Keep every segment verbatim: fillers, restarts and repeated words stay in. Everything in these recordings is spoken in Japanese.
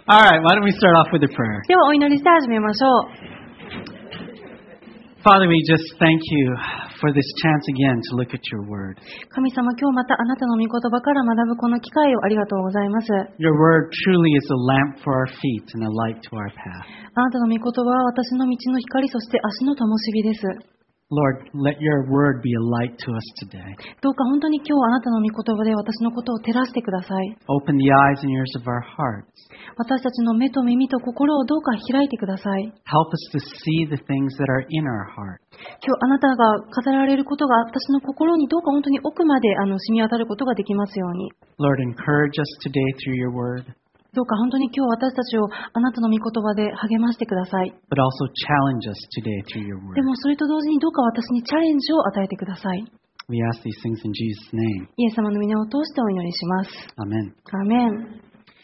All right, why don't we start off with a prayer? ではお祈りして始めましょう。 Father, we just thank you for this chance again to look at your word. 神様、今日またあなたの御言葉から学ぶこの機会をありがとうございます。 Your word truly is a lamp for our feet and a light to our path. あなたの御言葉は私の道の光、そして足の灯火です。 Lord, let your word be a light to us today. どうか本当に今日あなたの御言葉で私のことを照らしてください。 Open the eyes and ears of our hearts. 私たちの目と耳と心をどうか開いてください。 Help us to see the things that are in our heart. 今日あなたが語られることが私の心にどうか本当に奥まであの染み渡ることができますように。 Lord, encourage us today through your word, どうか本当に今日私たちをあなたの御言葉で励ましてください。 but also challenge us today through your word. でもそれと同時にどうか私にチャレンジを与えてください。 We ask these things in Jesus' name. イエス様の皆を通してお祈りします。 Amen. アーメン。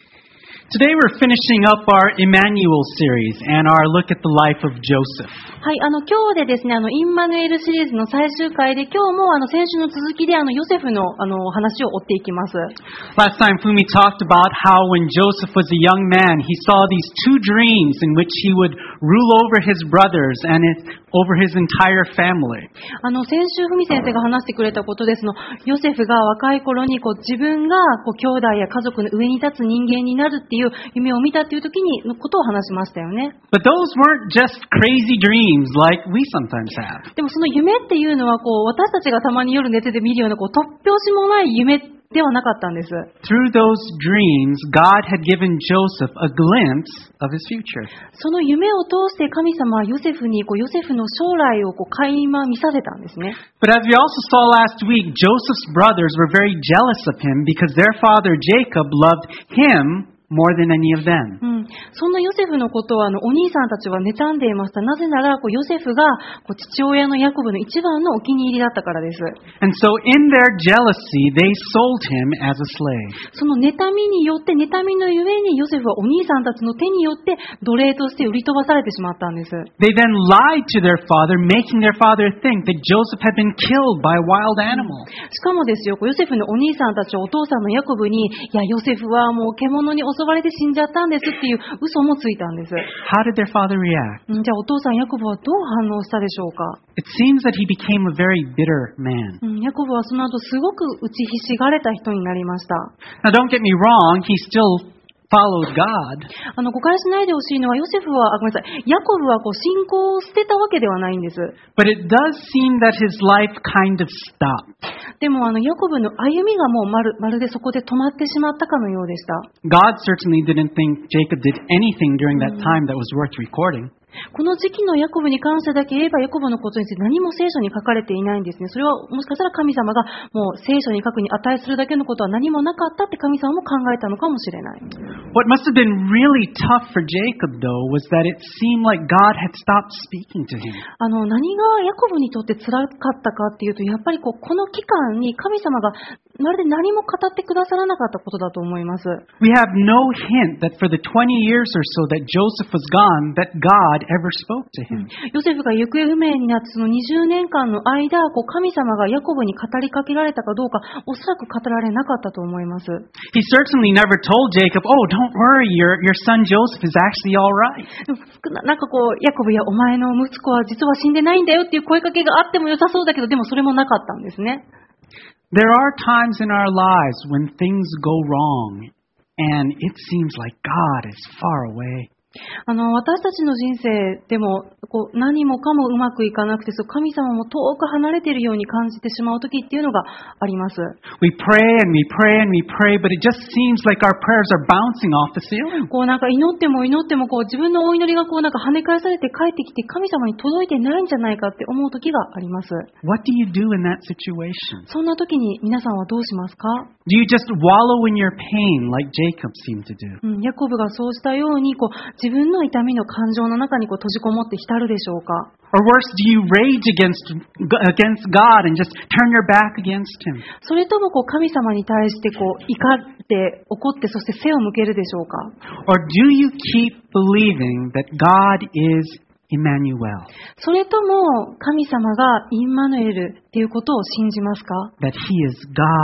Today we're finishing up our Emmanuel series and our look at the life of Joseph. はい、あの今日でですね、あのインマヌエルシリーズの最終回で、今日もあの先週の続きであのヨセフのあの話を追っていきます。 Last time Fumi talked about how when Joseph was a young man, he saw these two dreams in which he would rule over his brothers and it, over his entire family. あの先週ふみ先生が話してくれたことですの、ヨセフが若い頃にこう自分がこう兄弟や家族の上に立つ人間になるっていう夢を見たっていう時にのことを話しましたよね。 But those weren't just crazy dreams like we sometimes have. でもその夢っていうのはこう私たちがたまに夜寝てて見るようなこう突拍子もない夢ではなかったんです。 Through those dreams, God had given Joseph a glimpse of his future. その夢を通して神様はヨセフにこうヨセフの将来をこう垣間見させたんですね。 But as we also saw last week, Joseph's brothers were very jealous of him because their father Jacob loved him more than any of them. うん、そんなヨセフのことをあのお兄さんたちは妬んでいました。なぜならこうヨセフがこう父親のヤコブの一番のお気に入りだったからです。 And so in their jealousy, they sold him as a slave. その妬みによって、妬みのゆえにヨセフはお兄さんたちの手によって奴隷として売り飛ばされてしまったんです。 They then lied to their father, making their father think that Joseph had been killed by a wild animal. しかもですよ、こうヨセフのお兄さんたちはお父さんのヤコブに、いや、ヨセフはもう獣に襲われて死んじゃったんですっていう嘘もついたんです。 How did their father react? うん、じゃあお父さんヤコブはどう反応したでしょうか。 It seems that he became a very bitter man. うん、ヤコブはその後すごく打ちひしがれた人になりました。 Now don't get me wrong, he still followed God. あの誤解しないでほしいのは、ヨセフは、あ、ごめんなさい、ヤコブはこう信仰を捨てたわけではないんです。 But it does seem that his life kind of stopped. でもあのヤコブの歩みがもうまる、まるでそこで止まってしまったかのようでした。 God certainly didn't think Jacob did anything during that time that was worth recording. この時期のヤコブに関してだけ言えば、ヤコブのことについて何も聖書に書かれていないんですね。それはもしかしたら神様がもう聖書に書くに値するだけのことは何もなかったって神様も考えたのかもしれない。 What must have been really tough for Jacob, though, was that it seemed like God had stopped speaking to him. あの何がヤコブにとって辛かったかっていうと、やっぱりこうこの期間に神様がまるで何も語ってくださらなかったことだと思います。 We have no hint that for the twenty years or so that Joseph was gone, that God ever spoke to him. ヨセフが行方不明になってそのにじゅうねんかんの間、こう神様がヤコブに語りかけられたかどうか、おそらく語られなかったと思います。 He certainly never told Jacob, "Oh, don't worry, your your son Joseph is actually all right." でもななんかこう、ヤコブやお前の息子は実は死んでないんだよっていう声かけがあっても良さそうだけど、でもそれもなかったんですね。 There are times in our lives when things go wrong and it seems like God is far away. あの私たちの人生でもこう何もかもうまくいかなくて、そう神様も遠く離れているように感じてしまう時っていうのがあります。 We pray and we pray and we pray, but it just seems like our prayers are bouncing off the ceiling. こうなんか祈っても祈ってもこう自分のお祈りがこうなんか跳ね返されて帰ってきて神様に届いてないんじゃないかって思う時があります。 What do you do in that situation? そんな時に皆さんはどうしますか？ Do you just wallow in your pain like Jacob seemed to do? うん、ヤコブがそうしたようにこう自分の痛みの感情の中にこう閉じこもって浸るでしょうか？ Or worse, do you rage against against God and just turn your back against Him? それともこう神様に対してこう怒って怒ってそして背を向けるでしょうか？ Or do you keep believing that God is Emmanuel? それとも神様がインマヌエルっていうことを信じますか？ That He is God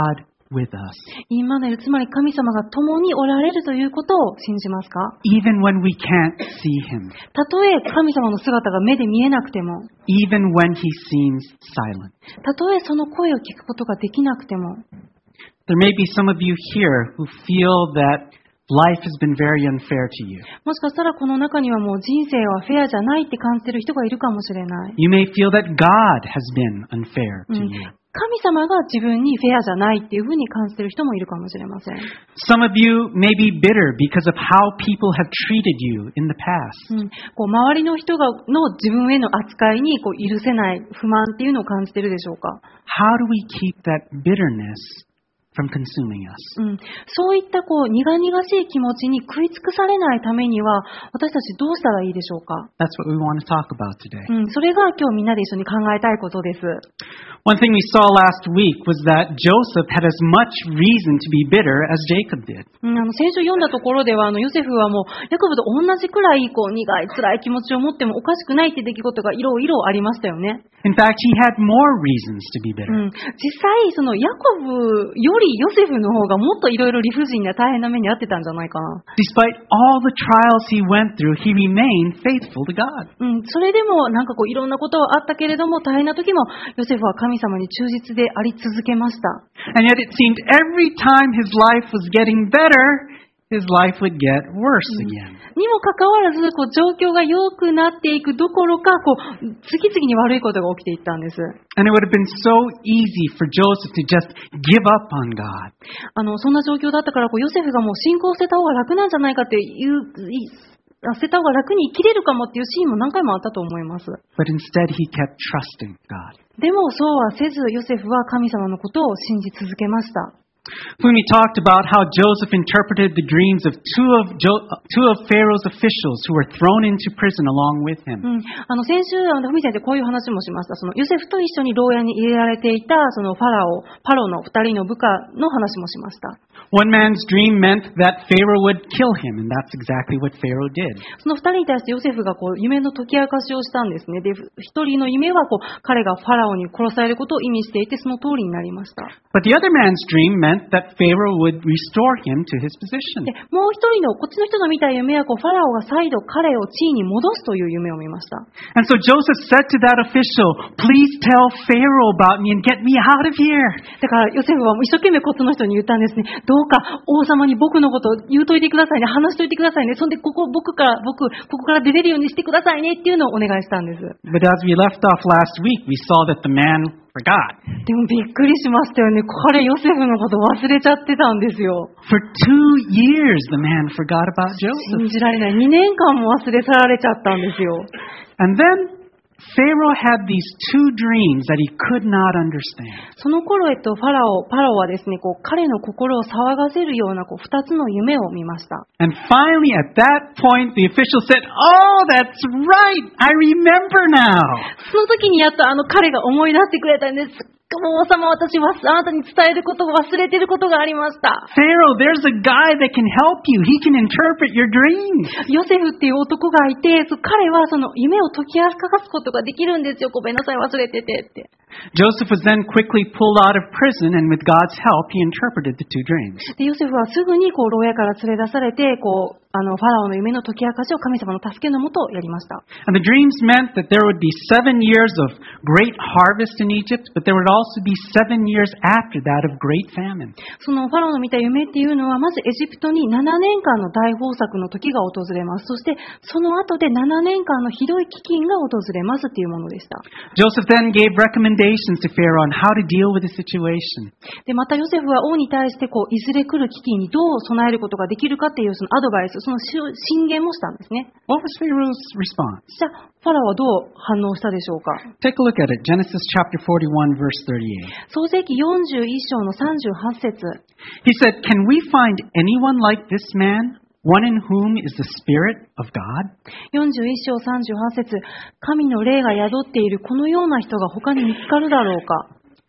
with us. インマヌエル、つまり神様が共におられるということを信じますか？ Even when we can't see him. たとえ神様の姿が目で見えなくても、 Even when he seems silent. たとえその声を聞くことができなくても、 There may be some of you here who feel that life has been very unfair to you. もしかしたらこの中にはもう人生はフェアじゃないって感じている人がいるかもしれない。 You may feel that God has been unfair to you. 神様が自分にフェアじゃないっていうふうに感じている人もいるかもしれません。 Some of you may be bitter because of how people have treated you in the past. うん、こう周りの人がの自分への扱いにこう許せない不満っていうのを感じているでしょうか。 How do we keep that bitterness from consuming us? うん、そういったこう苦々しい気持ちに食い尽くされないためには私たちどうしたらいいでしょうか。 That's what we want to talk about today. うん、それが今日みんなで一緒に考えたいことです。 One thing we saw last week was that Joseph had as much reason to be bitter as Jacob did. うん、あの先週読んだところではあのヨセフはもうヤコブと同じくらいこう苦い辛い気持ちを持ってもおかしくないって出来事がいろいろありましたよね。 In fact, he had more reasons to be bitter. うん、実際そのヤコブよりヨセフの方がもっといろいろ理不尽な大変な目に遭ってたんじゃないかな。 Despite all the trials he went through, he remained faithful to God. うん、それでもなんかこういろんなことはあったけれども大変な時もヨセフは神様に忠実であり続けました。 And yet it seemed every time his life was getting better, his life would get worse again. にもかかわらずこう状況が良くなっていくどころかこう次々に悪いことが起きていったんです。 And it would have been so easy for Joseph to just give up on God. あのそんな状況だったからこうヨセフがもう信仰を捨てた方が楽なんじゃないかっていう捨てた方が楽に生きれるかもっていうシーンも何回もあったと思います。 But instead he kept trusting God. でもそうはせずヨセフは神様のことを信じ続けました。 Fumi talked about how Joseph interpreted the dreams of two of, jo- two of Pharaoh's officials who were thrown into prison along with him. うん、あの先週、あのふみ先生こういう話もしました。そのヨセフと一緒に牢屋に入れられていたそのファラオ、パロの二人の部下の話もしました。 One man's dream meant that Pharaoh would kill him, and that's exactly what Pharaoh did. その二人に対してヨセフがこう夢の解き明かしをしたんですね。で、一人の夢はこう彼がファラオに殺されることを意味していて、その通りになりました。 But the other man's dream meant that Pharaoh would restore him to his position. で、もう一人のこっちの人の見た夢はこうファラオが再度彼を地位に戻すという夢を見ました。 And so Joseph said to that official, "Please tell Pharaoh about me and get me out of here." だからヨセフは一生懸命こっちの人に言ったんですね。どうか王様に僕のことを言うといてくださいね。話しといてくださいね。そんでここ僕から僕ここから出れるようにしてくださいねっていうのをお願いしたんです。 But as we left off last week, we saw that the man forgot. でもびっくりしましたよね。彼ヨセフのこと忘れちゃってたんですよ。 For two years, the man forgot about 信 Joseph. じられない。にねんかんも忘れ去られちゃったんですよ。 And then Pharaoh had these two dreams that he could not understand. その頃、えっと、ファラオ、パロはですね、こう、彼の心を騒がせるような、こう、二つの夢を見ました。 And finally, at that point, the official said, "Oh, that's right. I remember now." その時にやっとあの彼が思い出してくれたんです。もう王様、私はあなたに伝えることを忘れていることがありました。 Pharaoh, there's a guy that can help you. He can interpret your dreams. ヨセフっていう男がいて、そう彼はその夢を解き明かすことができるんですよ。ごめんなさい、忘れててって。 Joseph was then quickly pulled out of prison, and with God's help, he interpreted the two dreams. でヨセフはすぐにこう牢屋から連れ出されて、こうあのファラオの夢の解き明かしを神様の助けのもとやりました。 And the dreams meant that there would be seven years of great harvest in Egypt, but there would also be seven years after that of great famine. そのファラオの見た夢っていうのは、まずエジプトにななねんかんの大豊作の時が訪れます。そしてその後でななねんかんのひどい飢饉が訪れますっていうものでした。 Joseph then gave recommendations to Pharaoh on how to deal with the situation. でまたヨセフは王に対してこういずれ来る飢饉にどう備えることができるかっていうそのアドバイス、その進言もしたんですね。 What was Pharaoh's response? じゃあファラオはどう反応したでしょうか。 Take a look at it. Genesis chapter forty-one, verse thirty-eight. 創世記よんじゅういっ章のさんじゅうはち節。 He said, "Can we find anyone like this man, one in whom is the Spirit of God?" よんじゅういっ章さんじゅうはち節。神の霊が宿っているこのような人が他に見つかるだろうか。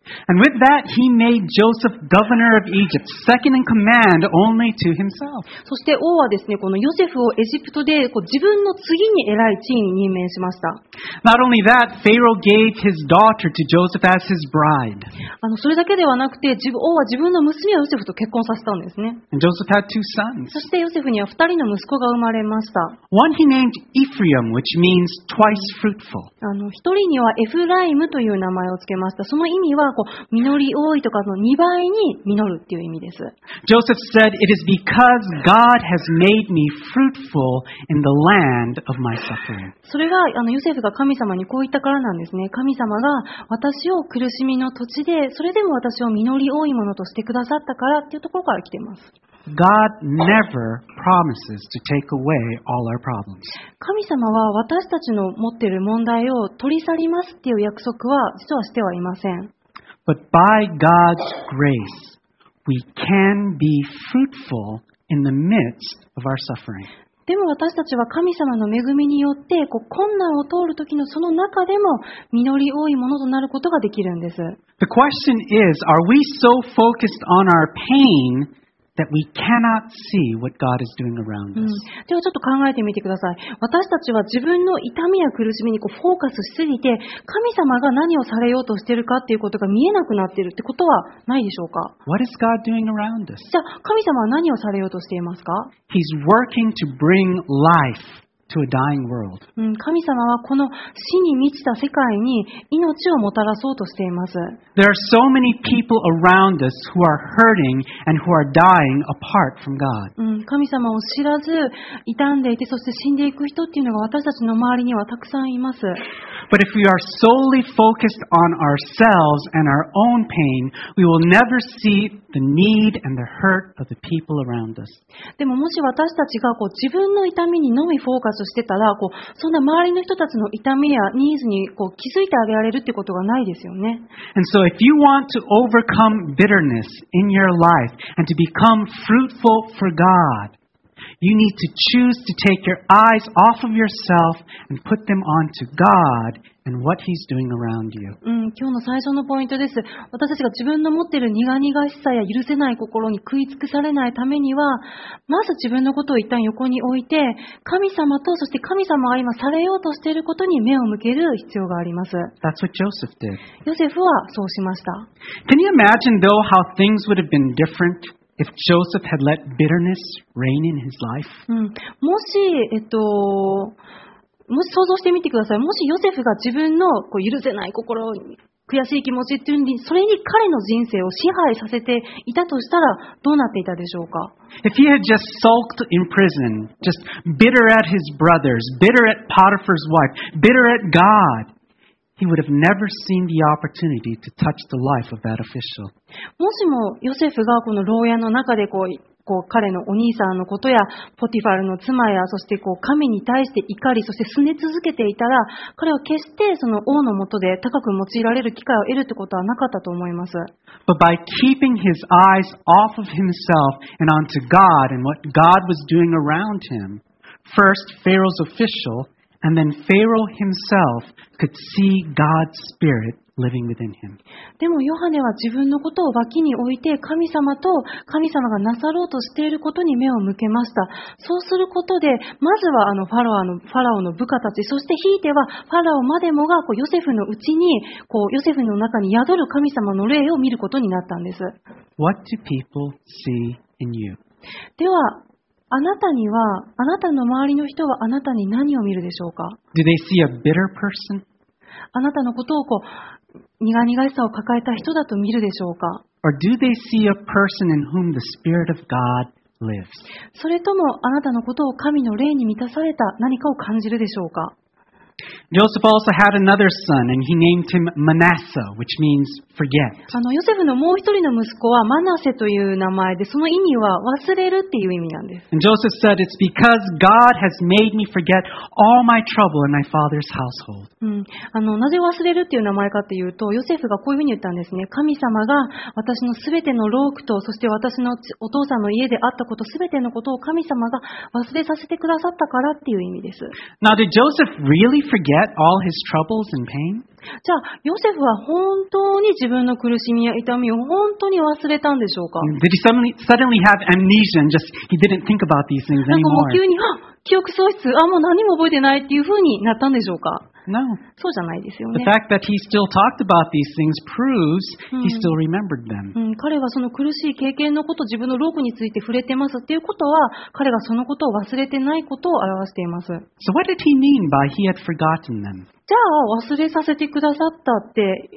And with that, he made Joseph governor of Egypt, second in command only to himself. そして王はですね、このヨセフをエジプトでこう自分の次に偉い地位に任命しました。 Not only that, Pharaoh gave his daughter to Joseph as his bride. あのそれだけではなくて、自分王は自分の娘をヨセフと結婚させたんですね。 And Joseph had two sons. そしてヨセフには二人の息子が生まれました。 One he named Ephraim, which means twice fruitful. あの一人にはエフライムという名前をつけました。その意味はこう実り多いとかのにばいに実るっていう意味です。 Joseph said, "It is because God has made me fruitful in the land of my suffering." それがあのヨセフが神様にこう言ったからなんですね。神様が私を苦しみの土地で、それでも私を実り多いものとしてくださったからっていうところから来ています。 God never promises to take away all our problems. 神様は私たちの持っている問題を取り去りますっていう約束は実はしてはいません。 But by God's grace, we can be fruitful in the midst of our suffering. でも私たちは神様の恵みによってこう困難を通る時のその中でも実り多いものとなることができるんです。 The question is, are we so focused on our pain that we cannot see what God is doing around うん、 us? ではちょっと考えてみてください。私たちは自分の痛みや苦しみにこうフォーカスしすぎて、神様が何をされようとしているかっていうことが見えなくなっているってことはないでしょうか？ What is God doing around us? じゃあ神様は何をされようとしていますか？ He's working to bring life to a dying world. うん、神様はこの死に満ちた世界に命をもたらそうとしています。 There are so many people around us who are hurting and who are dying apart from God. うん、神様を知らず傷んでいて、そして死んでいく人っていうのが私たちの周りにはたくさんいます。 But if we are solely focused on ourselves and our own pain, we will never see the need and the hurt of the people around us. でももし私たちがこう自分の痛みにのみフォーカスしてたら、こうそんな周りの人たちの痛みやニーズにこう気づいてあげられるってことがないですよね。 And so if you want to overcome bitterness in your life and to become fruitful for God, you need to choose to take your eyes off of yourself and put them onto God and what He's doing around you. うん、今日の最初のポイントです。私たちが自分の持っている苦々しさや許せない心に食い尽くされないためには、まず自分のことを一旦横に置いて、神様とそして神様が今されようとしていることに目を向ける必要があります。 That's what Joseph did. ヨセフはそうしました。 Can you imagine, though, how things would have been different if Joseph had let bitterness reign in his life? うん、もし、えっと、もし想像してみてください。もしヨセフが自分のこう許せない心、悔しい気持ちっていうに、それに彼の人生を支配させていたとしたらどうなっていたでしょうか？ If he had just sulked in prison, just bitter at his brothers, bitter at Potiphar's wife, bitter at God, he would have never seen the opportunity to touch the life of that official. もしもヨセフがこの牢屋の中でこうこう彼のお兄さんのことやポティファルの妻やそしてこう神に対して怒りそして拗ね続けていたら彼は決してその王の下で高く用いられる機会を得るってことはなかったと思います。 But by keeping his eyes off of himself and onto God and what God was doing around him, first Pharaoh's official and then Pharaoh himself could see God's Spirit living within him. でもヨハネは自分のことを脇に置いて神様と神様がなさろうとしていることに目を向けました。そうすることでまずはあのファラオのファラオの部下たち、そしてひいてはファラオまでもがこうヨセフのうちにこうヨセフの中に宿る神様の霊を見ることになったんです。 What do people see in you? ではあなたにはあなたの周りの人はあなたに何を見るでしょうか？ Do they see a bitter person? あなたのことをこう苦々しさを抱えた人だと見るでしょうか？ Or do they see a person in whom the Spirit of God lives? それともあなたのことを神の霊に満たされた何かを感じるでしょうか？ Joseph also had another son, and he named him Manasseh, which means forget. あのヨセフのもう一人の息子はマナセという名前で、その意味は忘れるっていう意味なんです。 And Joseph said, "It's because God has made me forget all my trouble in my father's household." うん、あのなぜ忘れるっていう名前かっていうと、ヨセフがこういうふうに言ったんですね。神様が私のすべての労苦と、そして私のお父さんの家であったこと、すべてのことを神様が忘れさせてくださったからっていう意味です。 Now, did Joseph really forget all his troubles and pain? じゃあ、ヨセフは本当に自分の苦しみや痛みを本当に忘れたんでしょうか？ Did he suddenly, suddenly have amnesia and just he didn't think about these things なんかもう anymore? 急に、あ、記憶喪失、あ、もう何も覚えてないっていう風になったんでしょうか？ No. そうじゃないですよ The ね。 fact that he still talked about these things proves he Hmm. still remembered them. うん、彼はその苦しい経験のこと、自分の労苦について触れてますっていうことは、彼がそのことを忘れてないことを表しています。じゃ So what did he mean by he had forgotten them? あ、忘れさせてくださったって、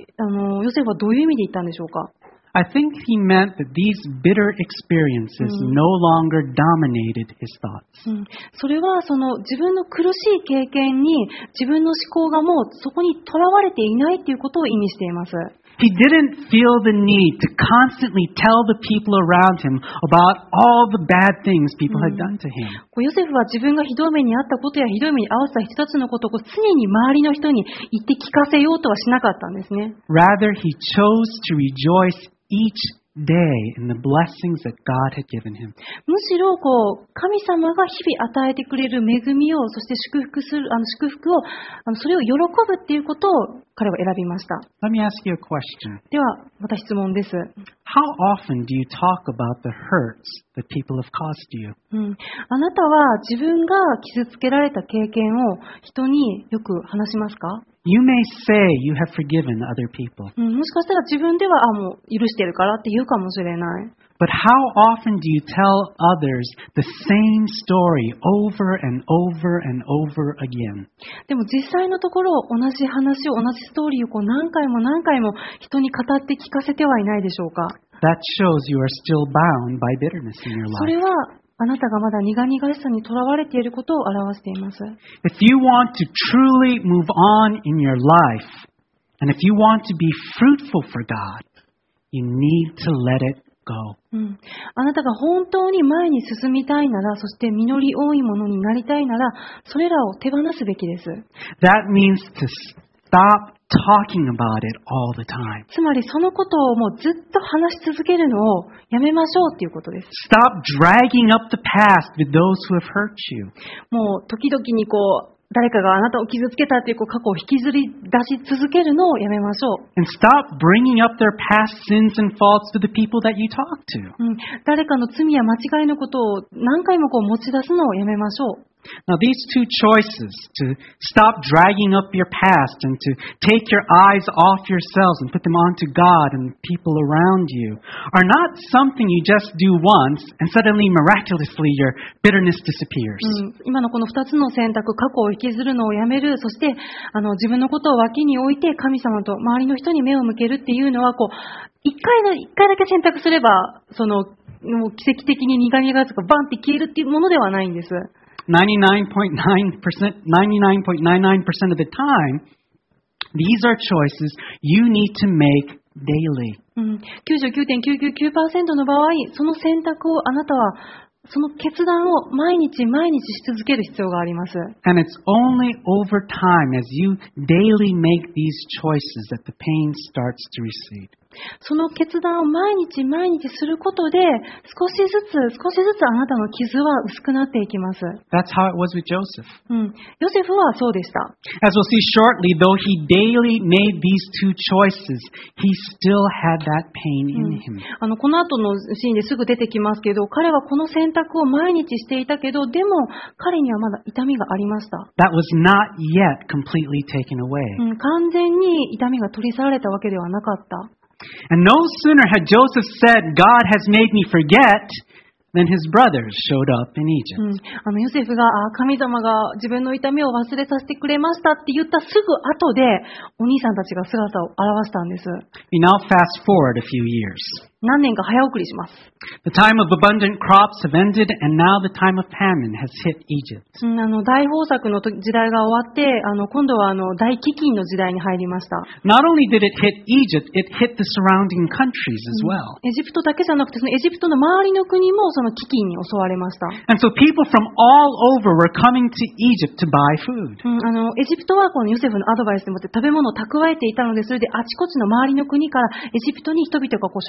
あの、ヨセフはどういう意味で言ったんでしょうか？ I think he meant that these bitter experiences Hmm. no longer dominated his thoughts. うん、それはその自分の苦しい経験に自分の思考がもうそこにとらわれていないということを意味しています。 He didn't feel the need to constantly tell the people around him about all the bad things people had done to him. こうヨセフは自分がひどい目に遭ったことやひどい目に遭わせた人たちのことをこう常に周りの人に言って聞かせようとはしなかったんですね。 Rather, he chose to rejoice each day in the blessings that God had given him. むしろこう神様が日々与えてくれる恵みを、そして祝福するあの祝福をあのそれを喜ぶっていうことを彼は選びました。 Let me ask you a question. ではまた質問です。 How often do you talk about the hurts that people have caused you? うん、あなたは自分が傷つけられた経験を人によく話しますか？ You may say you have forgiven other people, うん、もしかしたら自分ではあもう許してるからって言うかもしれない。 but how often do you tell others the same story over and over and over again? でも実際のところ同じ話を同じストーリーをこう何回も何回も人に語って聞かせてはいないでしょうか？ That shows you are still bound by bitterness in your それ life. はあなたがまだ苦々しさにとらわれていることを表しています。 If you want to truly move on in your life, and if you want to be fruitful for God, you need to let it go. うん、あなたが本当に前に進みたいなら、そして実り多いものになりたいなら、それらを手放すべきです。 That means to stop talking about it all the time. つまりそのことをもうずっと話し続けるのをやめましょうっていうことです。 Stop dragging up the past with those who have hurt you. もう時々にこう、誰かがあなたを傷つけたというこう過去を引きずり出し続けるのをやめましょう。 And stop bringing up their past sins and faults to the people that you talk to. うん、誰かの罪や間違いのことを何回もこう持ち出すのをやめましょう。 Now, these two choices, to stop dragging up your past and to take your eyes off yourselves and put them onto God and people around you, are not something you just do once and suddenly miraculously your bitterness disappears. うん、今のこの二つの選択、過去を引きずるのをやめる、そしてあの自分のことを脇に置いて神様と周りの人に目を向けるっていうのはこう一回の一回だけ選択すればそのもう奇跡的に苦々がバンって消えるっていうものではないんです。 ninety-nine point nine percent, ninety-nine point nine nine percent of the time, these are choices you need to make daily. うん、きゅうじゅうきゅうてんきゅうきゅうきゅうパーセント の場合、その選択をあなたはその決断を毎日毎日し続ける必要があります。 And it's only over time as you daily make these choices that the pain starts to recede. その決断を毎日毎日することで、少しずつ少しずつあなたの傷は薄くなっていきます。 That's how it was with Joseph. うん、ヨセフはそうでした。 As we'll see shortly, though he daily made these two choices, he still had that pain in him. あのこの後のシーンですぐ出てきますけど、彼はこの選択を毎日していたけど、でも彼にはまだ痛みがありました。 That was not yet completely taken away. うん、完全に痛みが取り去られたわけではなかった。 And no sooner had Joseph said, God has made me forget, than his brothers showed up in う Egypt. ん、あのヨセフがあ神様が自分の痛みを忘れさせてくれましたって言ったすぐ後でお兄さんたちが姿を現したんです。 We now fast forward a few years. 何年か早送りします。 The time of abundant crops have ended, and now the time of famine has hit Egypt. うん、あの大豊作の時代が終わって、あの今度はあの大飢饉の時代に入りました。 Not only did it hit Egypt, it hit the surrounding countries as well. エジプトだけじゃなくて、そのエジプトの周りの国もその飢饉に襲われました。 And so people from all over were coming to Egypt to buy food. うん、あのエジプトはこのヨセフのアドバイスでもって食べ物を蓄えていたので、それであちこちの周りの国からエジプトに人々がこう食料を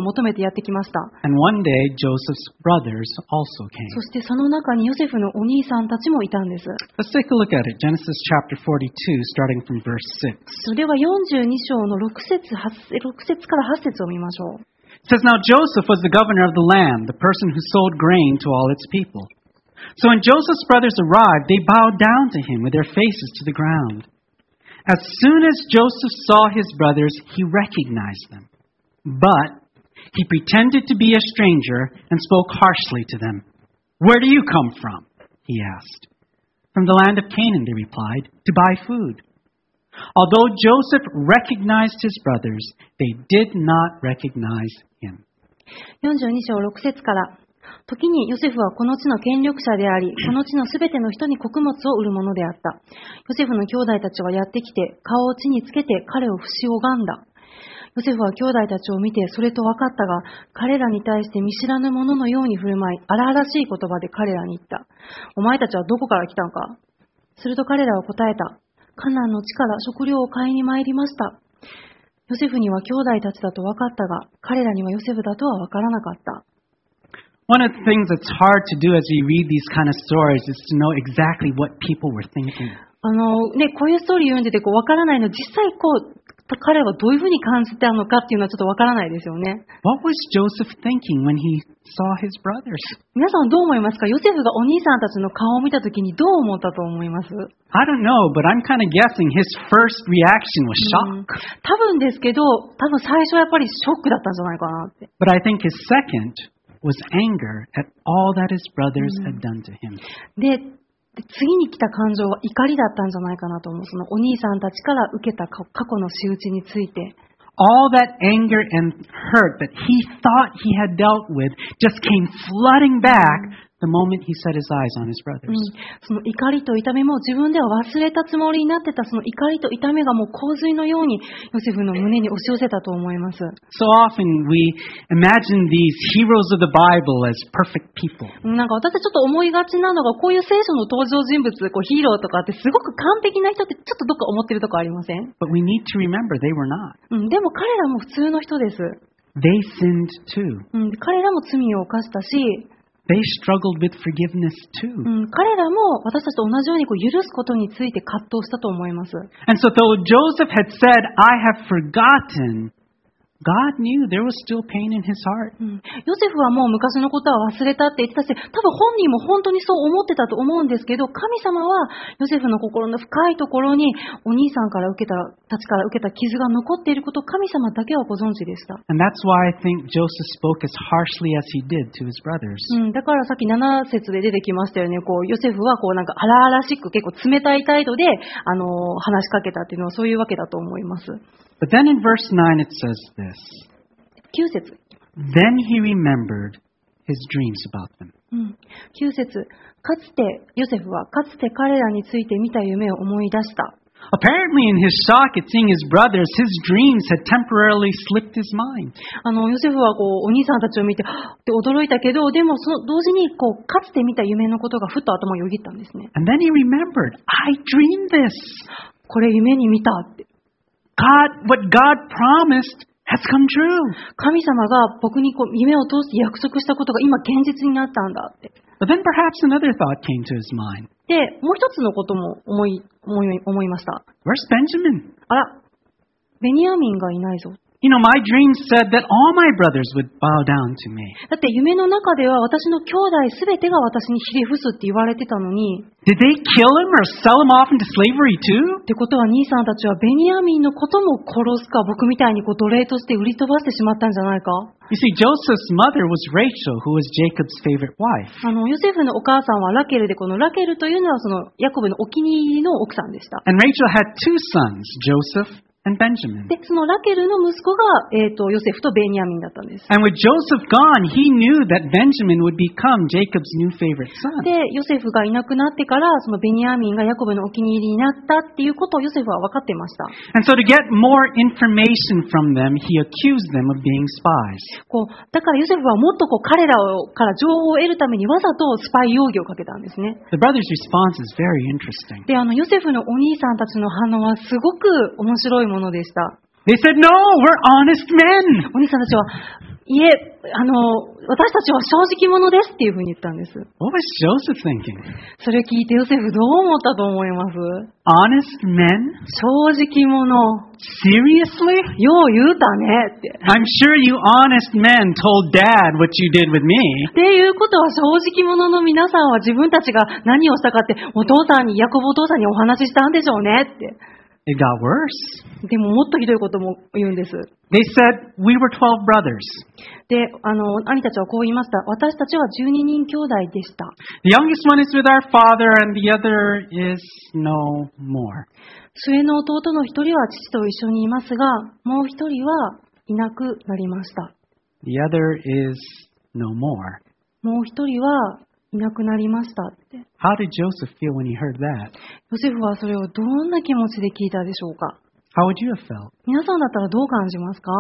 求めてやってきました。 And one day, Joseph's brothers also came. そしてその中にヨセフのお兄さんたちもいたんです。 Let's take a look at it. Genesis chapter forty-two, starting from verse six. それはよんじゅうに章のろく節、はち節ろく節からはち節を見ましょう。 It says, Now Joseph was the governor of the land, the person who sold grain to all its people. So when Joseph's brothers arrived, they bowed down to him with their faces to the ground. As soon as Joseph saw his brothers, he recognized them. But he pretended to be a stranger and spoke harshly to them. Where do you come from? He asked. From the land of Canaan, they replied, to buy food. Although Joseph recognized his brothers, they did not recognize him. よんじゅうに章ろく節から、時にヨセフはこの地の権力者であり、この地のすべての人に穀物を売るものであった。ヨセフの兄弟たちはやってきて、顔を地につけて彼を不死拝んだ。ヨセフは兄弟たちを見てそれと分かったが、彼らに対して見知らぬ者のように振る舞い、荒々しい言葉で彼らに言った。お前たちはどこから来たのか？すると彼らは答えた。カナンの地から食料を買いに参りました。ヨセフには兄弟たちだと分かったが、彼らにはヨセフだとは分からなかった。 One of the things that's hard to do as we read these kind of stories is to know exactly what people were thinking. あのね、こういうストーリー読んでてこう分からないの、実際こう彼はどういうふうに感じてたのかっていうのはちょっと分からないですよね。 What was Joseph thinking when he saw his brothers? 皆さんどう思いますか？ヨセフがお兄さんたちの顔を見たときにどう思ったと思います？ I don't know, but I'm kind of guessing his first reaction was shock. 多分ですけど、多分最初はやっぱりショックだったんじゃないかなって。 But I think his second was anger at all that his brothers had done to him. で、次に来た感情は怒りだったんじゃないかなと思う。そのお兄さんたちから受けた過去の仕打ちについて。 All that anger and hurt that he thought he had dealt with just came flooding back the moment he set his eyes on his brothers. うん、その怒りと痛みも自分では忘れたつもりになってたその怒りと痛みがもう洪水のようにヨセフの胸に押し寄せたと思います。 So often we imagine these heroes of the Bible as perfect people. なんか私ちょっと思いがちなのが、こういう聖書の登場人物、こうヒーローとかってすごく完璧な人ってちょっとどっか思ってるとこありません？ But we need to remember they were not. うん、でも彼らも普通の人です。 They sinned too. うん、彼らも罪を犯したし、 They struggled with forgiveness too. うん、彼らも私たちと同じようにこう許すことについて葛藤したと思います。 And so though Joseph had said, I have forgotten, God knew there was still pain in his heart. うん、ヨセフはもう昔のことは忘れたって言ってたし、多分本人も本当にそう思ってたと思うんですけど、神様はヨセフの心の深いところにお兄さんから受けた、たちから受けた傷が残っていることを神様だけはご存知でした。 And that's why I think Joseph spoke as harshly as he did to his brothers. うん、だからさっきなな節で出てきましたよね。こうヨセフはこうなんか荒々しく結構冷たい態度で、あのー、話しかけたっていうのはそういうわけだと思います。 But then in verse nine it says this. きゅう節。 Then he remembered his dreams about them. うん、きゅう節。かつてヨセフはかつて彼らについて見た夢を思い出した。 Apparently in his shock at seeing his brothers, his dreams had temporarily slipped his mind. あのヨセフはこうお兄さんたちを見てはっって驚いたけど、でもその同時にこうかつて見た夢のことがふっと頭をよぎったんですね。 And then he remembered, I dreamed this. これ夢に見たって。 God, what God promised has come true. 神様が僕にこう夢を通して約束したことが今現実になったんだって。 But then perhaps another thought came to his mind. で、もう一つのことも思い、思い、思いました。 Where's Benjamin? あら、ベニヤミンがいないぞ。 You know, my dream said that all my brothers would bow down to me. だって夢の中では私の兄弟すべてが私にひれ伏すって言われてたのに。 Did they kill him or sell him off into slavery too? ってことは兄さんたちはベニヤミンのことも殺すか、僕みたいにこう奴隷として売り飛ばしてしまったんじゃないか。 You see, Joseph's mother was Rachel, who was Jacob's favorite wife. あのヨセフのお母さんはラケルで、このラケルというのはそのヤコブのお気に入りの奥さんでした。 And Rachel had two sons, Joseph and Benjamin. で、そのラケルの息子が、えーと、ヨセフとベニヤミンだったんです。 And with Joseph gone, he knew that Benjamin would become Jacob's new favorite son. で、ヨセフがいなくなってから、そのベニヤミンがヤコブのお気に入りになったっていうことをヨセフは分かっていました。 And so to get more information from them, he accused them of being spies. こうだからヨセフはもっとこう彼らをから情報を得るためにわざとスパイ容疑をかけたんですね。 The brothers' response is very interesting. で、あのヨセフのお兄さんたちの反応はすごく面白いものでした。 They said, no, we're honest men. お兄さんたちは、 いえ、あの、私たちは正直者ですっていうふうに言ったんです。 What was Joseph thinking? それ聞いてヨセフどう思ったと思います？ Honest men? 正直者。 Seriously? よう言うたねって。 I'm sure you honest men told Dad what you did with me. っていうことは正直者の皆さんは自分たちが何をしたかってお父さんに、ヤコブお父さんにお話ししたんでしょうねって。 It got worse. でももっとひどいことも言うんです。 They said, we were twelve brothers. で、あの、兄たちはこう言いました。私たちはじゅうににん兄弟でした。 The youngest one is with our father and the other is no more. 末の弟の一人は父と一緒にいますが、もう一人はいなくなりました。 The other is no more. もう一人はいなくなりましたって。 How did Joseph feel when he heard that? ヨセフはそれをどんな気持ちで聞いたでしょうか？ How would you have felt? 皆さんだったらどう感じますか？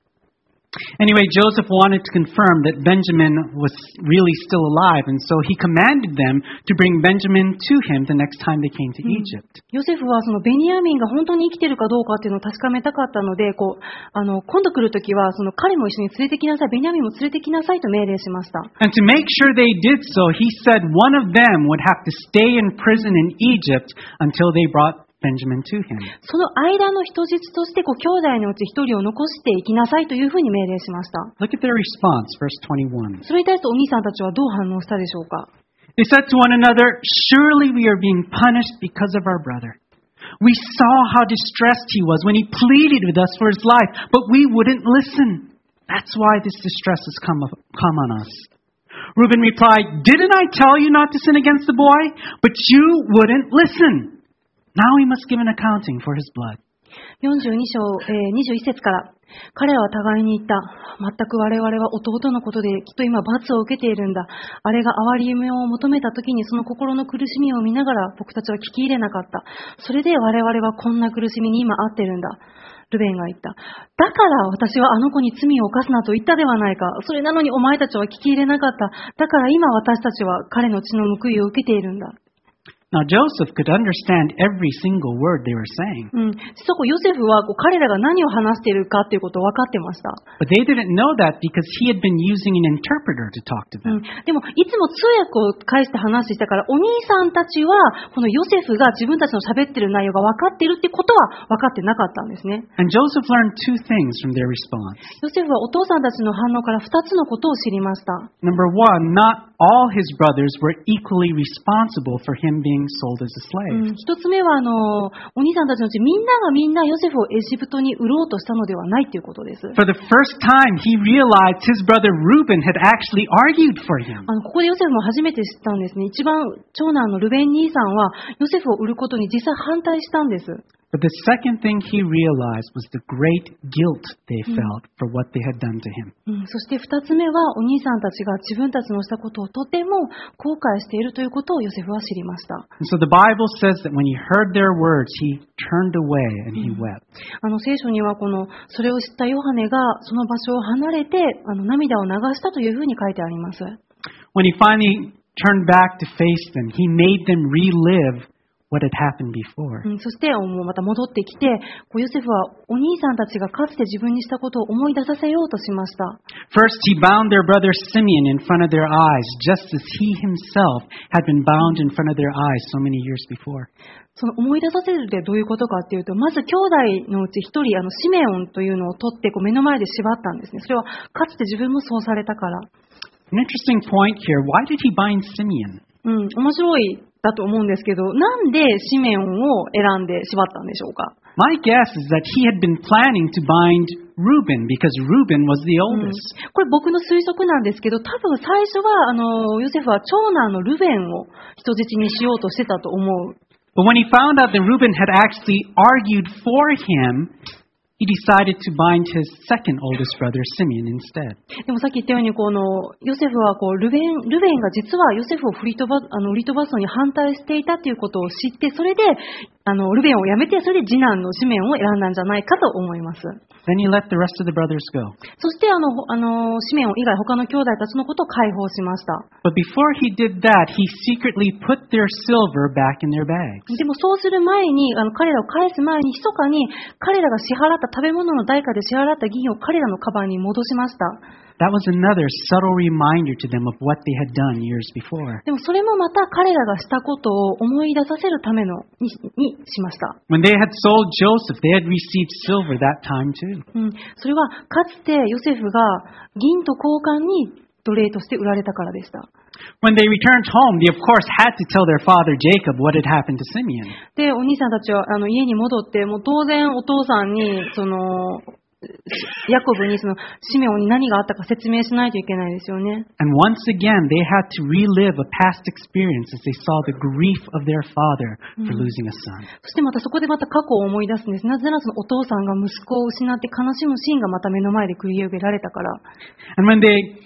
Anyway, Joseph wanted to confirm that Benjamin was really still alive, and so he commanded them to bring Benjamin to him the next time they came to Egypt. ヨセフはそのベニヤミンが本当に生きているかどうかっていうのを確かめたかったので、こうあの今度来るときはその彼も一緒に連れてきなさい、ベニヤミンも連れてきなさいと命令しました。 And to make sure they did so, he said one of them would have to stay in prison in Egypt until they brought Benjamin to him. その間の人質としてこう兄弟のうち一人を残していきなさいというふうに命令しました。 Look at their response, verse twenty-one. それに対してお兄さんたちはどう反応したでしょうか？ They said to one another, surely we are being punished because of our brother. We saw how distressed he was when he pleaded with us for his life, but we wouldn't listen. That's why this distress has come, come on us. Reuben replied, didn't I tell you not to sin against the boy? But you wouldn't listen.Now he must give an accounting for his blood. よんじゅうに章、えー、にじゅういち節から、彼らは互いに言った。全く我々は弟のことできっと今罰を受けているんだ。あれが憐れみを求めた時にその心の苦しみを見ながら僕たちは聞き入れなかった。それで我々はこんな苦しみに今遭っているんだ。ルベンが言った。だから私はあの子に罪を犯すなと言ったではないか。それなのにお前たちは聞き入れなかった。だから今私たちは彼の血の報いを受けているんだ。 Now Joseph could understand every single word they were saying. うん、実はこうヨセフはこう彼らが何を話しているかということを分かってました。 But they didn't know that because he had been using an interpreter to talk to う them. ん、でもいつも通訳を介して話したからお兄さんたちはこのヨセフが自分たちの喋っている内容が分かっているってことは分かってなかったんですね。 And Joseph learned two things from their response. ヨセフはお父さんたちの反応から二つのことを知りました。 Number one, not all his brothers were equally responsible for him being sold as a slave. うん、一つ目はあのお兄さんたちのうちみんながみんなヨセフをエジプトに売ろうとしたのではないということです。 For the first time, he realized his brother Reuben had actually argued for him. あのここでヨセフも初めて知ったんですね。一番長男のルベン兄さんはヨセフを売ることに実際反対したんです。 But the second thing he realized was the great guilt they felt for what they had done to him. うん、そして二つ目はお兄さんたちが自分たちのしたことをとても後悔しているということをヨセフは知りました。 And so the Bible says that when he heard their words, he turned away and he wept. あの聖書にはこのそれを知ったヨハネがその場所を離れてあの涙を流したというふうに書いてあります。 When he finally turned back to face them, he made them relive what had happened before. うん、そしてもうまた戻ってきて、こうヨセフはお兄さんたちがかつて自分にしたことを思い出させようとしました。 First, he bound their brother Simeon in front of their eyes, just as he himself had been bound in front of their eyes so many years before. その思い出させるってどういうことかっていうと、まず兄弟のうち一人、あのシメオンというのを取ってこう目の前で縛ったんですね。それはかつて自分もそうされたから。 An interesting point here. Why did he bind Simeon? うん、面白いだと思うんですけど、なんでシメオンを選んで縛ったんでしょうか。 My guess is that he had been planning to bind Reuben because Reuben was the うん、 oldest. これ僕の推測なんですけど、多分最初はあのヨセフは長男のルベンを人質にしようとしてたと思う。 But when he found out that Reuben had actually argued for him, he decided to bind his second oldest brother, Simeon, instead. でもさっき言ったようにこのヨセフはこうルベン、ルベンが実はヨセフを振り飛ばあの売り飛ばすのに反対していたということを知って、それであのルベンをやめて、それで次男のシメオンを選んだんじゃないかと思います。 Then he let the rest of the brothers go. そしてあのあのシメオン以外他の兄弟たちのことを解放しました。 But before he did that, he secretly put their silver back in their bags. でもそうする前に、あの彼らを返す前に密かに彼らが支払った食べ物の代価で支払った銀を彼らのカバンに戻しました。 That was another subtle reminder to them of what they had done years before. でもそれもまた彼らがしたことを思い出させるためのに、にしました。 When they had sold Joseph, they had received silver that time too. うん、それはかつてヨセフが銀と交換に奴隷として売られたからでした。 When they returned home, they of course had to tell their father Jacob what had happened to Simeon. で、お兄さんたちはあの家に戻って、もう当然お父さんにそのヤコブにそのシメオンに何があったか説明しないといけないですよね。 And once again, they had to relive a past experience as they saw the grief of their father for losing a son. そしてまたそこでまた過去を思い出すんです。なぜならそのお父さんが息子を失って悲しむシーンがまた目の前で繰り広げられたから。 And when they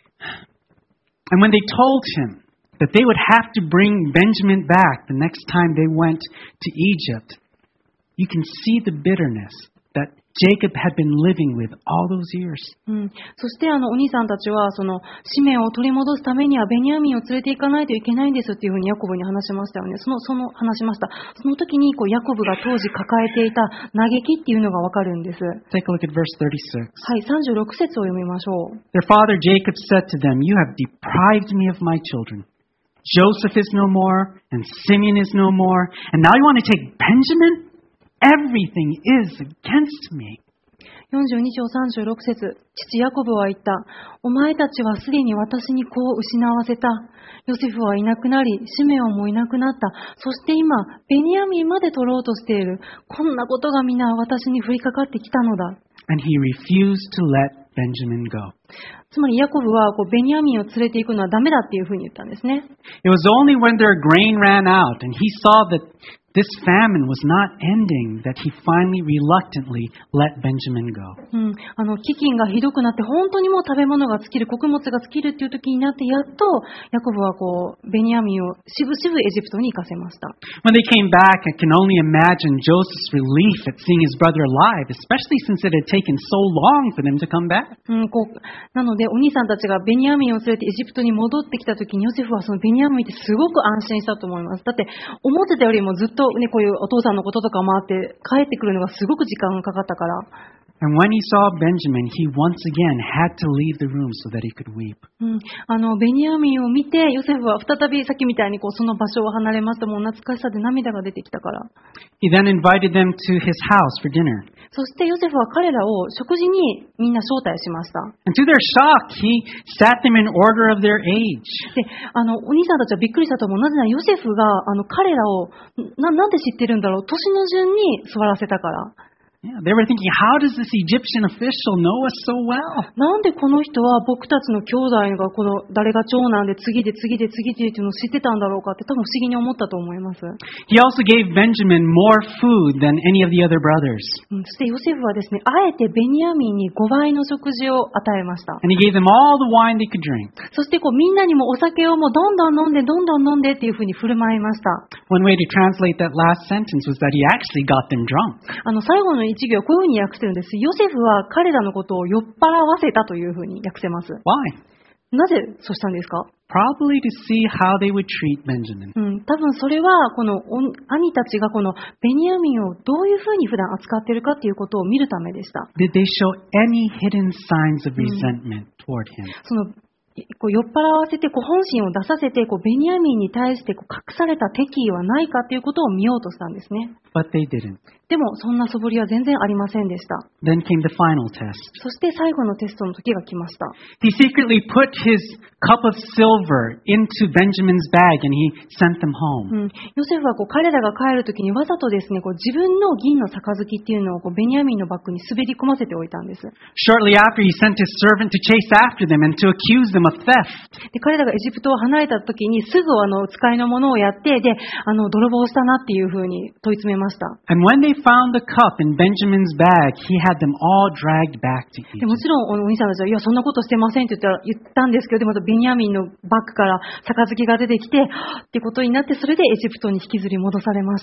and when they told him that they would have to bring Benjamin back the next time they went to Egypt, you can see the bitterness that Jacob had been living with all those years. うん、そしてあのお兄さんたちはそのシメオンを取り戻すためにはベニヤミンを連れて行かないといけないんですっていうふうにヤコブに話しましたよね。そのその話しました。その時にこうヤコブが当時抱えていた嘆きっていうのがわかるんです。 Take a look at verse thirty-six. はい、さんじゅうろく節を読みましょう。 Their father Jacob said to them, "You have deprived me of my children. Joseph is no more, and Simeon is no more, and now you want to take Benjamin? Everything is against me." よんじゅうに章さんじゅうろく節、父ヤコブは言った。お前たちはすでに私に子を失わせた。ヨセフはいなくなり、シメオンもいなくなった。そして今、ベニヤミンまで取ろうとしている。こんなことが皆私に降りかかってきたのだ。 And he refused to let Benjamin go. つまりヤコブはこうベニヤミンを連れて行くのはダメだっていうふうに言ったんですね。 It was only when their grain ran out and he saw that this famine was not ending that he finally reluctantly let Benjamin go. うん、あの飢饉がひどくなって本当にもう食べ物が尽きる、穀物が尽きるっていう時になってやっとヤコブはこうベニヤミンをしぶしぶエジプトに行かせました。 When they came back, I can only imagine Joseph's relief at seeing his brother alive, especially since it had taken so long for them to come back. うん、こうなのでお兄さんたちがベニヤミンを連れてエジプトに戻ってきた時にヨセフはそのベニヤミンってすごく安心したと思います。だって思ってたよりもずっとね、こういうお父さんのこととかもあって帰ってくるのがすごく時間がかかったから。 And when he saw Benjamin, he once again had to leave the room so that he could weep. うん、あのベニヤミンを見てヨセフは再びさっきみたいにこうその場所を離れました。もう懐かしさで涙が出てきたから。 He then invited them to his house for dinner. そしてヨセフは彼らを食事にみんな招待しました。 And to their shock, he sat them in order of their age. で、あのお兄さんたちはびっくりしたと思う。なぜならヨセフがあの彼らを な, なんで知ってるんだろう。年の順に座らせたから。 Yeah, they were thinking, how does this Egyptian official know us so well? なんでこの人は僕たちの兄弟がこの誰が長男で次で次で次でっていうのを知ってたんだろうかって多分不思議に思ったと思います。 He also gave Benjamin more food than any of the other brothers. うん、そしてヨセフはですね、あえてベニヤミンにごばいの食事を与えました。 And he gave them all the wine they could drink. そしてこうみんなにもお酒をもうどんどん飲んでどんどん飲んでっていうふうに振る舞いました。 One way to translate that last sentence was that he actually got them drunk. あの最後の一行はこういうふうに訳してるんです。ヨセフは彼らのことを酔っ払わせたというふうに訳せます。 Why? なぜそうしたんですか？ Probably to see how they would treat Benjamin. うん、多分それはこの兄たちがこのベニヤミンをどういうふうに普段扱っているかということを見るためでした。 Did they show any hidden signs of resentment toward him? そのこう酔っ払わせてこう本心を出させてこうベニヤミンに対してこう隠された敵意はないかということを見ようとしたんですね。 But they didn't. でもそんな素振りは全然ありませんでした。 Then came the final test. そして最後のテストの時が来ました。 He secretly put his cup of silver into Benjamin's bag and he sent them home. うん、ヨセフはこう彼らが帰る時にわざとですね、こう自分の銀の杯っていうのをこうベニヤミンのバッグに滑り込ませておいたんです。 Shortly after, he sent his servant to chase after them and to accuse them of theft. で彼らがエジプトを離れた時にすぐあの使いのものをやってであの泥棒したなっていうふうに問い詰めました。 And when they found the cup in Benjamin's bag, he had them all dragged back to でも Egypt. ちろんお兄さんたちは、いや、そんなことしてませんって言ったら言ったんですけど、でまたベニヤミンのバッグから杯が出てきて、ってことになって、それでエジプトに引きずり戻されました。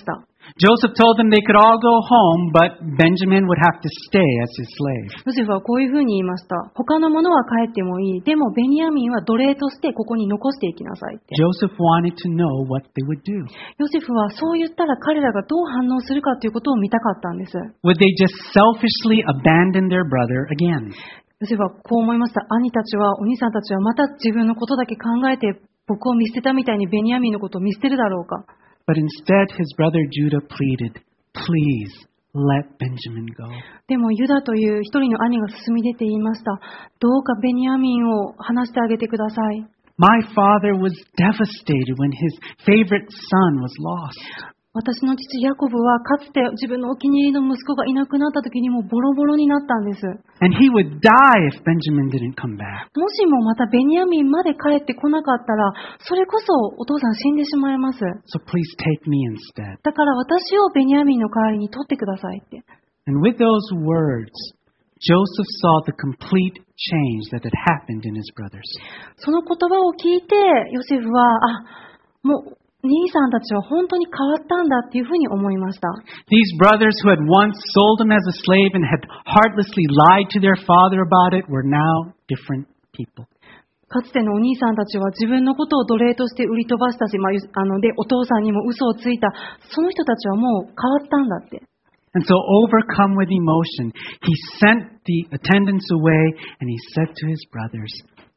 Joseph told them they could all go home, but Benjamin would have to stay as his slave. ヨセフはこういうふうに言いました。他の者は帰ってもいい。でもベニヤミンは奴隷としてここに残していきなさいって。 Joseph wanted to know what they would do. ヨセフはそう言ったら彼らがどう反応するかということを見たかったんです。 Would they just selfishly abandon their brother again? ヨセフはこう思いました。兄たちは、お兄さんたちはまた自分のことだけ考えて僕を見捨てたみたいにベニヤミンのことを見捨てるだろうか。 But instead, his brother Judah pleaded, "Please let Benjamin go." でもユダという一人の兄が進み出て言いました。どうかベニヤミンを離してあげてください。 My father was devastated when his favorite son was lost. 私の父ヤコブはかつて自分のお気に入りの息子がいなくなった時にもうボロボロになったんです。 And he would die if Benjamin didn't come back. もしもまたベニヤミンまで帰ってこなかったら、それこそお父さん死んでしまいます。 So please take me instead. だから私をベニヤミンの代わりに取ってくださいって。 And with those words, Joseph saw the complete change that had happened in his brothers. その言葉を聞いて、ヨセフは、あ、もう、兄さんたちは本当に変わったんだっていうふうに思いました。 These brothers who had once sold him as a slave and had heartlessly lied to their father about it were now different people. かつてのお兄さんたちは自分のことを奴隷として売り飛ばしたし、まあ、あのでお父さんにも嘘をついた。その人たちはもう変わったんだって。 And so, overcome with emotion, he sent the attendants away and he said to his brothers,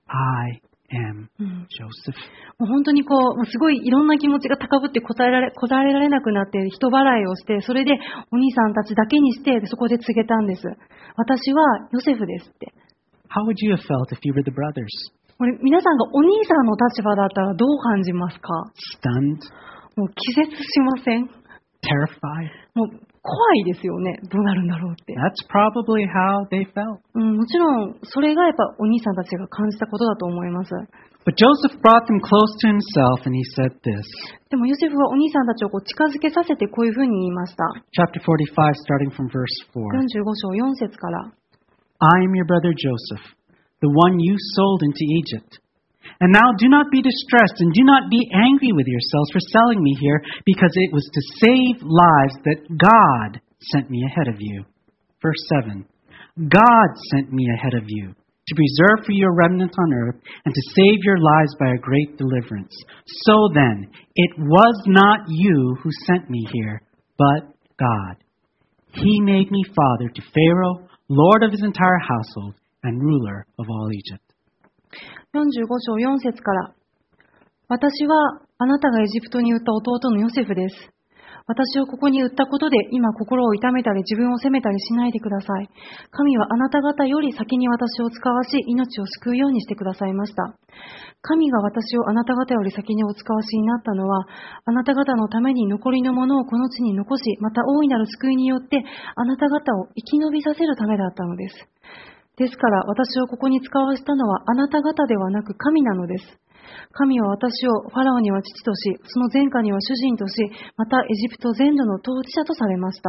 I am Joseph. もう本当にこう、すごいいろんな気持ちが高ぶって答えられ、答えられなくなって人払いをして、それでお兄さんたちだけにして、そこで告げたんです。私はヨセフですって。 How would you have felt if you were the brothers? これ皆さんがお兄さんの立場だったらどう感じますか？ Stunned? もう気絶しません？ Terrified? もう怖いですよね。どうなるんだろうって。 That's probably how they felt. うん、もちろん、それがやっぱお兄さんたちが感じたことだと思います。 But Joseph brought them close to himself and he said this. でもヨセフはお兄さんたちをこう近づけさせてこういうふうに言いました。 Chapter forty-five, starting from verse four. よんじゅうご章よん節から。 I am your brother Joseph, the one you sold into Egypt. And now do not be distressed and do not be angry with yourselves for selling me here, because it was to save lives that God sent me ahead of you. Verse seven. God sent me ahead of you to preserve for you a remnant on earth and to save your lives by a great deliverance. So then, it was not you who sent me here, but God. He made me father to Pharaoh, lord of his entire household, and ruler of all Egypt. よんじゅうご章よん節から。私はあなたがエジプトに売った弟のヨセフです。私をここに売ったことで今心を痛めたり自分を責めたりしないでください。神はあなた方より先に私を使わし命を救うようにしてくださいました。神が私をあなた方より先にお使わしになったのは、あなた方のために残りのものをこの地に残し、また大いなる救いによってあなた方を生き延びさせるためだったのです。ですから私をここに使わしたのはあなた方ではなく神なのです。神は私をファラオには父とし、その前家には主人とし、またエジプト全土の統治者とされました。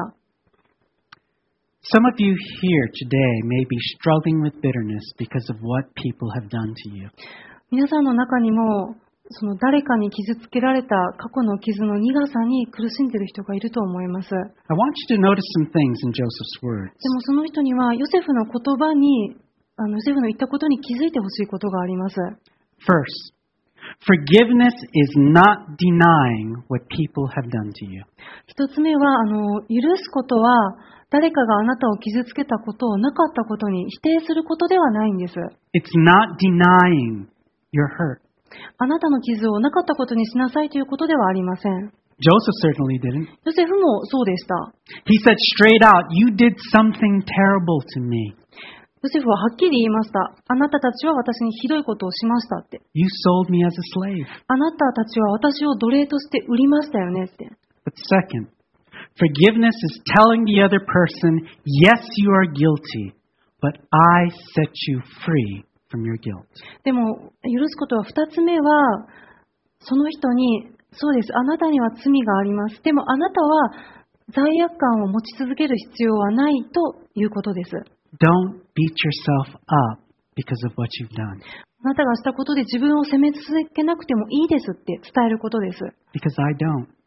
Some of you here today may be struggling with bitterness because of what people have done to you. 皆さんの中にも、その誰かに傷つけられた過去の傷の苦さに苦しんでいる人がいると思います。で I want you to notice some things in Joseph's words. もその人にはヨセフの言葉に、あのヨセフの言ったことに気づいてほしいことがあります。 First, forgiveness is not denying what people have done to you. 一つ目は、あの、許すことは、誰かがあなたを傷つけたことをなかったことに否定することではないんです。 It's not denying your hurt. あなたの傷をなかったことにしなさいということではありません。 Joseph certainly didn't. ヨセフもそうでした。 He said straight out, you did something terrible to me. ヨセフははっきり言いました。あなたたちは私にひどいことをしましたって。 You sold me as a slave. あなたたちは私を奴隷として売りましたよねって。 But second, forgiveness is telling the other person, yes, you are guilty, but I set you free from your guilt. でも、許すことは二つ目は、その人に、そうです、あなたには罪があります。でもあなたは罪悪感を持ち続ける必要はないということです。 Don't beat yourself up because of what you've done. あなたがしたことで自分を責め続けなくてもいいですって伝えることです。 Because I don't.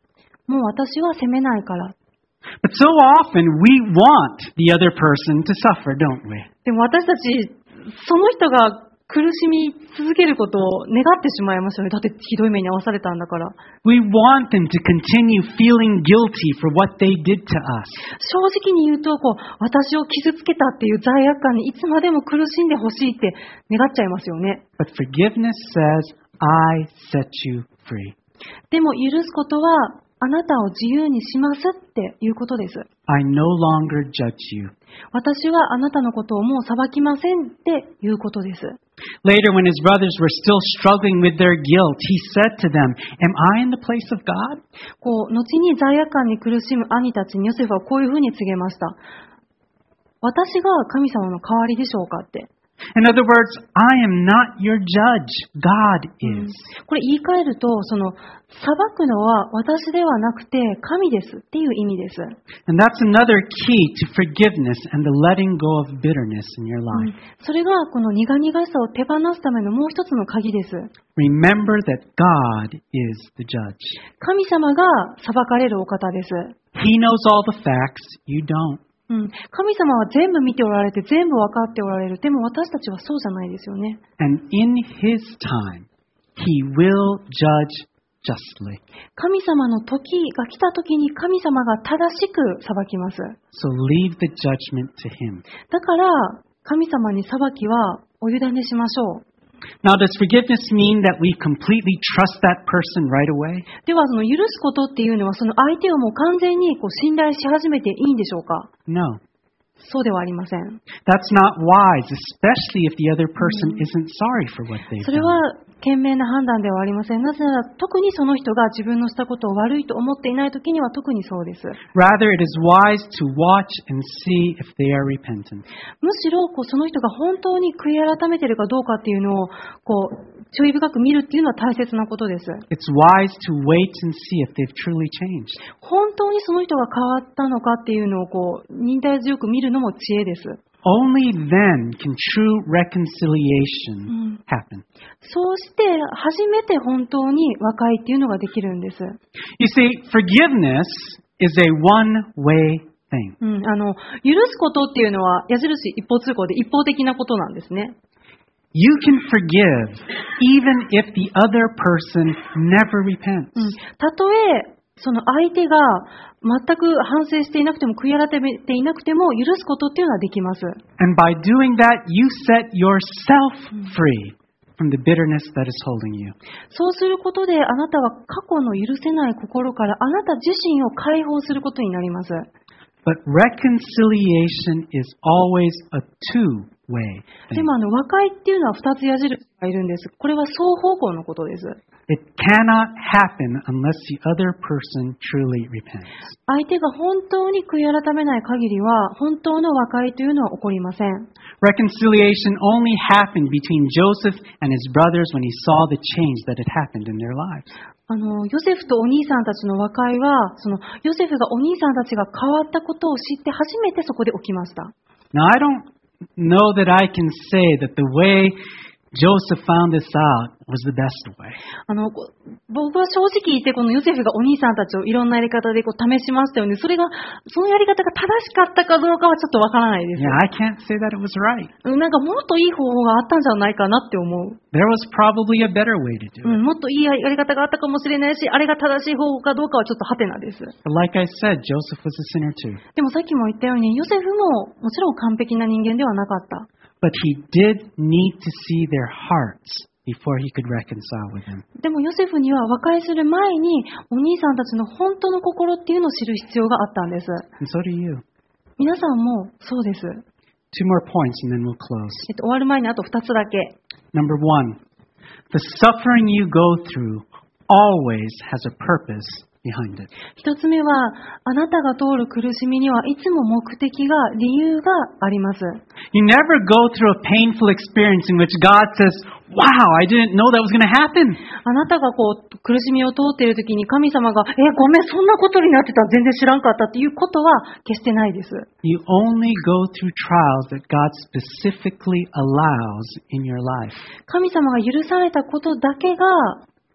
もう私は責めないから。 But so often we want the other person to suffer, don't we? でも私たち、その人が苦しみ続けることを願ってしまいますよね。だってひどい目に遭わされたんだから。 We want them to continue feeling guilty for what they did to us. 正直に言うと、こう、私を傷つけたっていう罪悪感にいつまでも苦しんでほしいって願っちゃいますよね。 But forgiveness says, I set you free. でも許すことは、あなたを自由にしますっていうことです。 I no longer judge you. 私はあなたのことをもう裁きませんっていうことです。 Later, when his brothers were still struggling with their guilt, he said to them, Am I in the place of God? こう、後に罪悪感に苦しむ兄たちにヨセフはこういうふうに告げました。私が神様の代わりでしょうかって。 In other words, I am not your judge. God is. これ言い換えると、その、裁くのは私ではなくて神ですっていう意味です。 And that's another key to forgiveness and the letting go of bitterness in your life. それがこの苦々しさを手放すためのもう一つの鍵です。 Remember that God is the judge. 神様が裁かれるお方です。 He knows all the facts. You don't. うん、神様は全部見ておられて全部分かっておられる。でも私たちはそうじゃないですよね。 And in His time, He will judge justly. 神様の時が来た時に神様が正しく裁きます。 So leave the judgment to Him. だから神様に裁きはお委ねしましょう。 Now, does forgiveness mean that we completely trust that person right away? では、その許すことっていうのは、その相手をもう完全にこう信頼し始めていいんでしょうか？ No. そうではありません。 That's not wise, especially if the other person isn't sorry for what they've それ done. は賢明な判断ではありません。なぜなら、特にその人が自分のしたことを悪いと思っていないときには特にそうです。 Rather, it is wise to watch and see if they are repentant. むしろこうその人が本当に悔い改めているかどうかっていうのをこう注意深く見るっていうのは大切なことです。 It's wise to wait and see if they've truly changed. 本当にその人が変わったのかっていうのをこう忍耐強く見るのも知恵です。 Only then can true reconciliation happen. そうして初めて本当に和解っていうのができるんです。 You see, forgiveness is a one-way thing. うん、あの許すことっていうのは矢印一方通行で一方的なことなんですね。 You can forgive even if the other person never repents. うん、たとえその相手が全く反省していなくても悔い改めていなくても許すことっていうのはできます。 And by doing that, you set yourself free from the bitterness that is holding you. そうすることであなたは過去の許せない心からあなた自身を解放することになります。 But reconciliation is always a two-way で thing. もあの和解っていうのは二つ矢印がいるんです。これは双方向のことです。 It cannot happen unless the other person truly repents. 相手が本当に悔い改めない限りは本当の和解というのは起こりません。 Reconciliation only happened between Joseph and his brothers when he saw the change that had happened in their lives. あのヨセフとお兄さんたちの和解はそのヨセフがお兄さんたちが変わったことを知って初めてそこで起きました。 Now, I don't know that I can say that the way Joseph found this out was the best way. あの僕は正直言ってこのヨセフがお兄さんたちをいろんなやり方でこう試しましたよね。それがそのやり方が正しかったかどうかはちょっとわからないです。 Yeah, I can't say that it was right. なんかもっといい方法があったんじゃないかなって思う。 There was probably a better way to do う it. ん、もっといいやり方があったかもしれないし、あれが正しい方法かどうかはちょっとハテナです。 But like I said, Joseph was a sinner too. でもさっきも言ったようにヨセフももちろん完璧な人間ではなかった。 But he did need to see their hearts before he could reconcile with them. でもヨセフには和解する前にお兄さんたちの本当の心っていうのを知る必要があったんです。 And so do you. 皆さんもそうです。 Two more points and then we'll close. えっと、終わる前にあと二つだけ。 Number one, the suffering you go through always has a purpose behind it. 一つ目は、あなたが通る苦しみにはいつも目的が、理由があります。 You never go through a painful experience in which God says, wow, I didn't know that was going to happen. あなたがこう苦しみを通っているときに神様が、え、ごめん、そんなことになってた、全然知らんかったっていうことは決してないです。 You only go through trials that God specifically allows in your life. 神様が許されたことだけが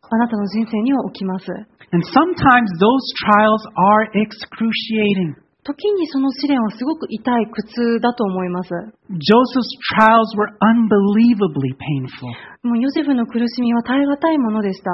あなたの人生には起きます。 And sometimes those trials are excruciating. 時にその試練はすごく痛い苦痛だと思います。 Joseph's trials were unbelievably painful. もうヨセフの苦しみは耐え難いものでした。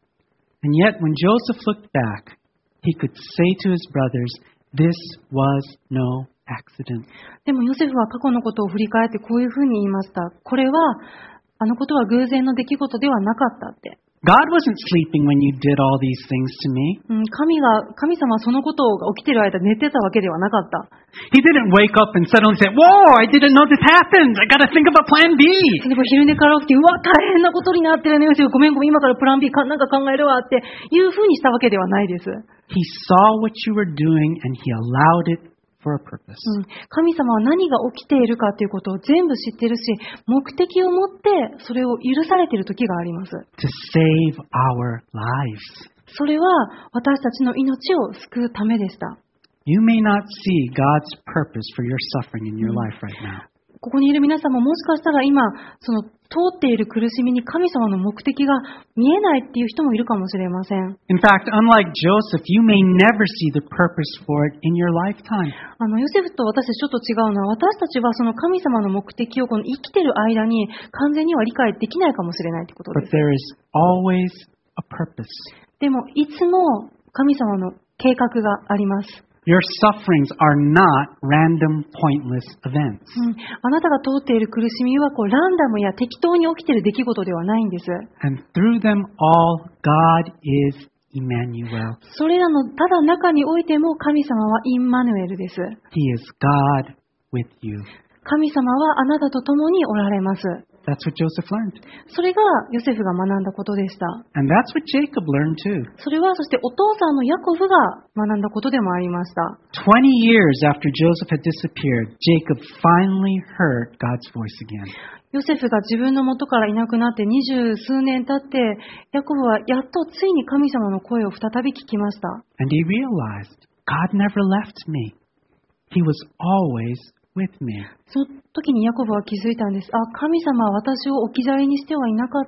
And yet when Joseph looked back, he could say to his brothers, this was no accident. でもヨセフは過去のことを振り返ってこういうふうに言いました。これは、あのことは偶然の出来事ではなかったって。 God wasn't sleeping when you did all these things to me. うん、神が、神様はそのことが起きている間寝てたわけではなかった。 He didn't wake up and suddenly say, whoa, I didn't know this happened. I gotta think of a plan B. でも昼寝から起きて、うわ、大変なことになってるね。ごめんごめん、今からプラン B かなんか考えるわっていうふうにしたわけではないです。 He saw what you were doing and he allowed it for a purpose. うん、神様は何が起きているかということを全部知ってるし、目的を持ってそれを許されている時があります。 To save our lives. それは私たちの命を救うためでした。 You may not see God's purpose for your suffering in your life right now. ここにいる皆さんももしかしたら今、その通っている苦しみに神様の目的が見えないっていう人もいるかもしれません。 In fact, unlike Joseph, you may never see the purpose for it in your lifetime. あのヨセフと私たちちょっと違うのは、私たちはその神様の目的をこの生きている間に完全には理解できないかもしれないということ But です。 there is always a purpose. でもいつも神様の計画があります。 Your sufferings are not random, pointless events. うん、あなたが通っている苦しみはこうランダムや適当に起きている出来事ではないんです。 And through them all, God is Emmanuel. それらのただ中においても神様はインマヌエルです。 He is God with you. 神様はあなたと共におられます。 That's what Joseph learned. それがヨセフが学んだことでした。 And that's what Jacob learned too. それはそしてお父さんのヤコブが学んだことでもありました。 Twenty years after Joseph had disappeared, Jacob finally heard God's voice again. ヨセフが自分の元からいなくなって二十数年経って、ヤコブはやっとついに神様の声を再び聞きました。 And he realized, God never left me. He was always with me. その時にヤコブは気づいたんです。あ、神様は私を置き去りにしてはいなかった。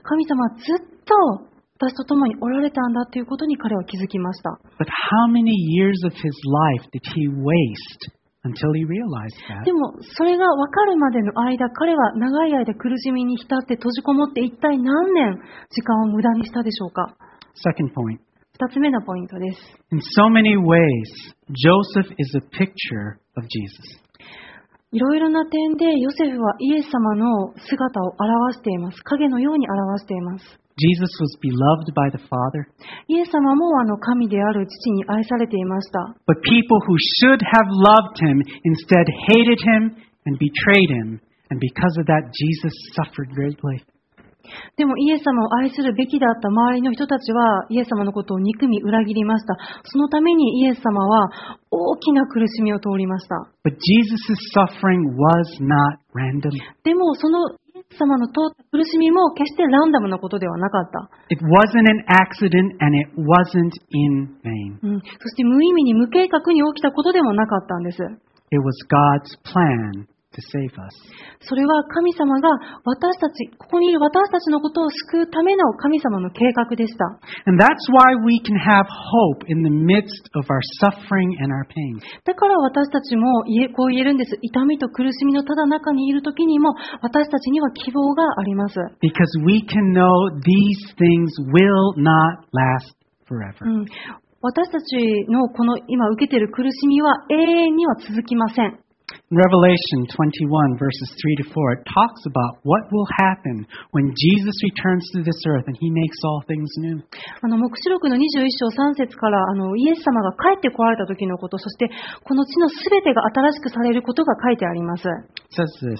神様はずっと私と共におられたんだということに彼は気づきました。 But how many years of his life did he waste until he realized that? でもそれが分かるまでの間、彼は長い間苦しみに浸って閉じこもって一体何年時間を無駄にしたでしょうか。 Second point. 二つ目のポイントです。 In so many ways, Joseph is a picture of Jesus. いろいろな点でヨセフはイエス様の姿を表しています。影のように表しています。 Jesus was beloved by the Father. イエス様もあの神である父に愛されていました。 But people who should have loved him instead hated him and betrayed him. And because of that, Jesus suffered greatly. でもイエス様を愛するべきだった周りの人たちはイエス様のことを憎み裏切りました。そのためにイエス様は大きな苦しみを通りました。 But Jesus' suffering was not random. でもそのイエス様の通った苦しみも決してランダムなことではなかった。 It wasn't an accident and it wasn't in vain. うん、そして無意味に無計画に起きたことでもなかったんです。 It was God's plan to save us. それは神様が私たち、ここにいる私たちのことを救うための神様の計画でした。 And that's why we can have hope in the midst of our suffering and our pain. だから私たちも言えこう言えるんです。痛みと苦しみのただ中にいる時にも私たちには希望があります。 Because we can know these things will not last forever. うん、私たちのこの今受けている苦しみは永遠には続きません。 In Revelation twenty-one, verses three to four, it talks about what will happen when Jesus returns to this earth and he makes all things new. あの黙示録のにじゅういっ章さん節からあのイエス様が帰ってこられた時のこと、そしてこの地のすべてが新しくされることが書いてあります。 It says this,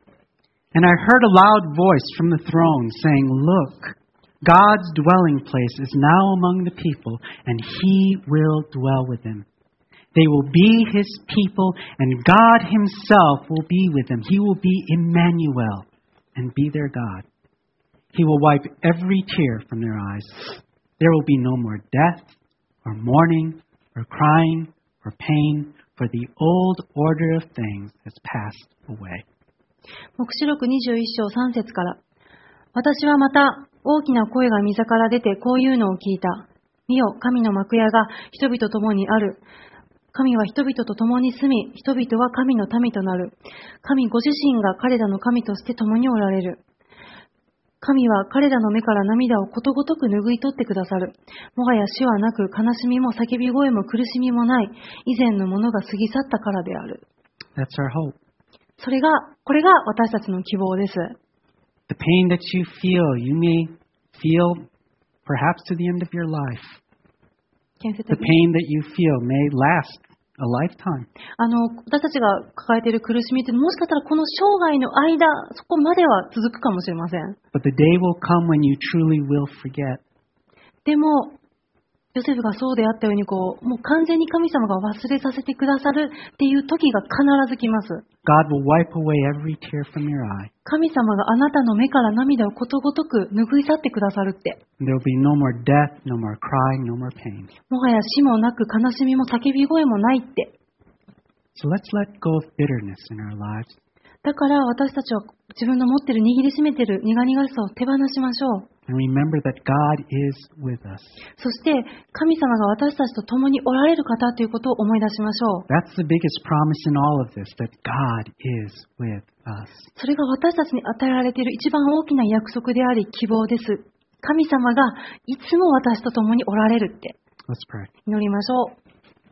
And I heard a loud voice from the throne saying, Look, God's dwelling place is now among the people, and he will dwell with them. They will be his people, and God himself will be with them. He will be Emmanuel and be their God. He will wipe every tear from their eyes. There will be no more death, or mourning, or crying, or pain, for the old order of things has passed away. 黙示録にじゅういっ章さん節から、私はまた大きな声が溝から出てこういうのを聞いた。見よ、神の幕屋が人々と共にある。神は人々と共に住み、人々は神の民となる。神ご自身が彼らの神として共におられる。神は彼らの目から涙をことごとく拭い取ってくださる。もはや死はなく、悲しみも叫び声も苦しみもない。以前のものが過ぎ去ったからである。 That's our hope. それが、これが私たちの希望です。 The pain that you feel, you may feel perhaps to the end of your life. The pain that you feel may last a lifetime. あの、私たちが抱えている苦しみってもしかしたらこの生涯の間、そこまでは続くかもしれません。 But the day will come when you truly will forget. でも、ヨセフがそうであったようにこう、もう完全に神様が忘れさせてくださるっていう時が必ず来ます。 God will wipe away every tear from your eye. 神様があなたの目から涙をことごとく拭い去ってくださるって。 There will be no more death, no more crying, no more pain. もはや死もなく悲しみも叫び声もないって。 So let's let go of bitterness in our lives. だから私たちは自分の持っている握りしめている苦々しさを手放しましょう。 And remember that God is with us. そして神様が私たちと共におられる方ということを思い出しましょう。 That's the biggest promise in all of this, that God is with us. それが私たちに与えられている一番大きな約束であり希望です。神様がいつも私と共におられるって。 Let's pray. 祈りましょう。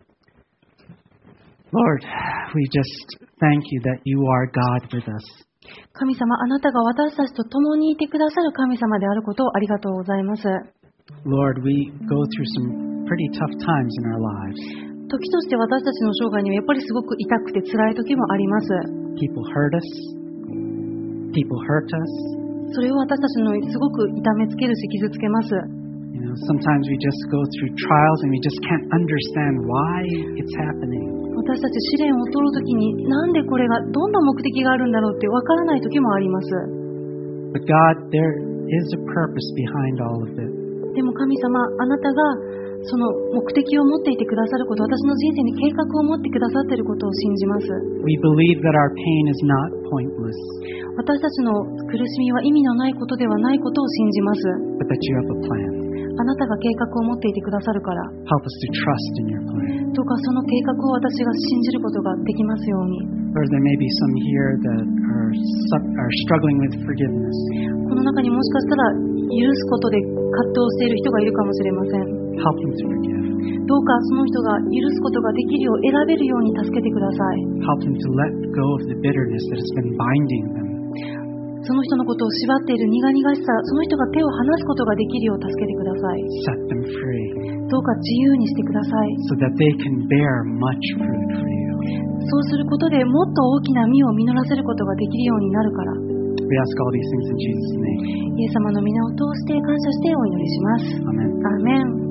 Lord, we just thank you that you are God with us. 神様、あなたが私たちと共にいてくださる神様であることをありがとうございます。 Lord, we go through some pretty tough times in our lives. 時として私たちの生涯にはやっぱりすごく痛くて辛い時もあります。 People hurt us. People hurt us. それを私たちのすごく痛めつけるし傷つけます。 You know, sometimes we just go through trials and we just can't understand why it's happening. 私たち試練を取るときになんでこれがどんな目的があるんだろうってわからない時もあります。 But God, there is a purpose behind all of it. でも神様、あなたがその目的を持っていてくださること、私の人生に計画を持ってくださっていることを信じます。 We believe that our pain is not pointless. 私たちの苦しみは意味のないことではないことを信じます。 But that you have a plan. あなたが計画を持っていてくださるから。 Help us to trust in your plan. どうかその計画を私が信じることができますように。 Lord, there may be some here that are, are struggling with forgiveness. この中にもしかしたら許すことで葛藤している人がいるかもしれません。 Help them to forgive. どうかその人が許すことができるよう選べるように助けてください。 Help them to let go of the bitterness that has been binding them. その人のことを縛っている苦々しさ、その人が手を離すことができるよう助けてください。 Set them free. どうか自由にしてください。 So that they can bear much fruit for you. そうすることでもっと大きな実を実らせることができるようになるから。 We ask all these things in Jesus' name. イエス様の皆を通して感謝してお祈りします。 Amen. アーメン。